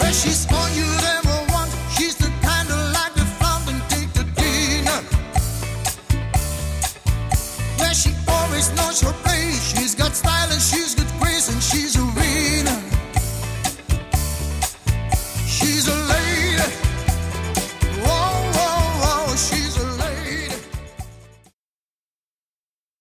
She's all you'd ever want. She's the kind of like the fountain, take the dinner. Where she always knows her place. She's got style and she's got grace and she's a